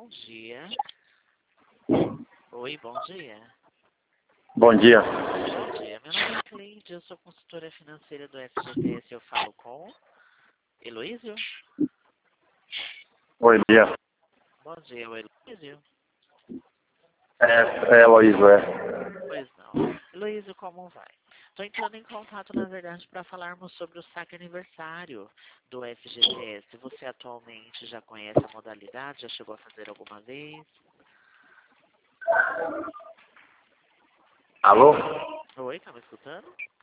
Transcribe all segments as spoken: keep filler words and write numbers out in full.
dia. Oi, bom dia. Bom dia. Bom dia. Meu nome é Cleide, eu sou consultora financeira do F G T S. Eu falo com Heloísio? Oi, dia. Bom dia, o Heloísio? É, é Heloísa, é. Pois não. Heloísio, como vai? Estou entrando em contato, na verdade, para falarmos sobre o saque aniversário do F G T S. Você atualmente já conhece a modalidade? Já chegou a fazer alguma vez? Alô? Oi, tá me escutando?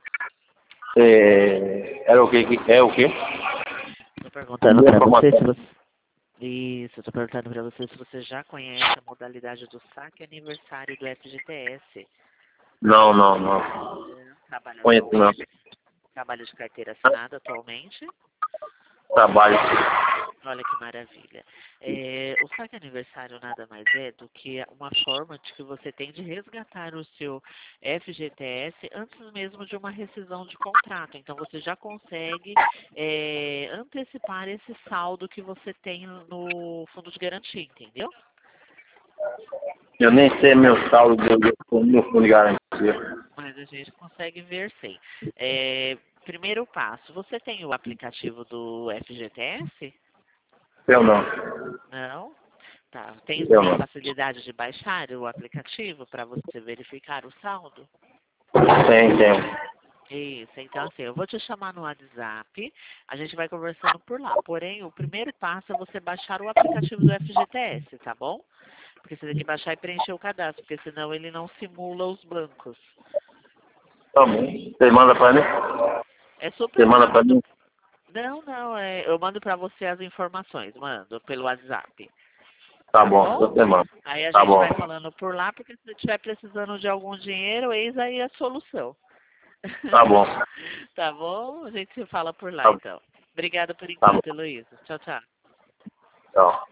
É, era o quê? É o quê? Estou perguntando para você se você... Isso, estou perguntando para você se você já conhece a modalidade do saque aniversário do F G T S. Não, não, não. Trabalha Conheço não. atualmente? Trabalha de carteira assinada atualmente? Trabalho. Olha que maravilha. É, o saque aniversário nada mais é do que uma forma de que você tem de resgatar o seu F G T S antes mesmo de uma rescisão de contrato. Então você já consegue é, antecipar esse saldo que você tem no fundo de garantia, entendeu? Eu nem sei meu saldo do meu fundo de garantia. Mas a gente consegue ver sim. É, primeiro passo, você tem o aplicativo do F G T S? Eu não. Não? Tá. Tem, Eu tem não. facilidade de baixar o aplicativo para você verificar o saldo? Tem, tem. Isso, então assim, eu vou te chamar no WhatsApp, a gente vai conversando por lá. Porém, o primeiro passo é você baixar o aplicativo do F G T S, tá bom? Porque você tem que baixar e preencher o cadastro, porque senão ele não simula os bancos. Tá bom. Você manda pra mim? É Você super manda pra rápido. mim? Não, não, é, eu mando para você as informações, mando pelo WhatsApp. Tá Tá bom, bom? você manda. Aí a Tá gente bom. vai falando por lá, porque se estiver precisando de algum dinheiro, eis aí a solução. Tá bom. Tá bom? A gente se fala por lá, Tá, então. Obrigada por tá bom. enquanto, Heloísa. Tchau, tchau. Tchau.